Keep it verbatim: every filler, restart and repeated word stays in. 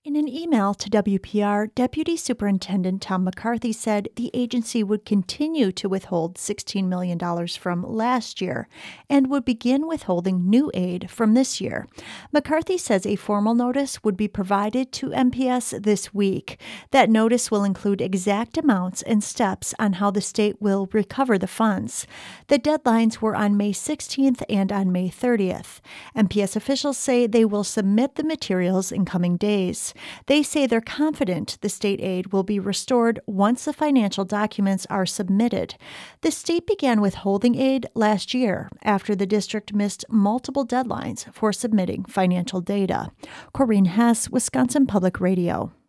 In an email to W P R, Deputy Superintendent Tom McCarthy said the agency would continue to withhold sixteen million dollars from last year and would begin withholding new aid from this year. McCarthy says a formal notice would be provided to M P S this week. That notice will include exact amounts and steps on how the state will recover the funds. The deadlines were on May sixteenth and on May thirtieth. M P S officials say they will submit the materials in coming days. They say they're confident the state aid will be restored once the financial documents are submitted. The state began withholding aid last year after the district missed multiple deadlines for submitting financial data. Corinne Hess, Wisconsin Public Radio.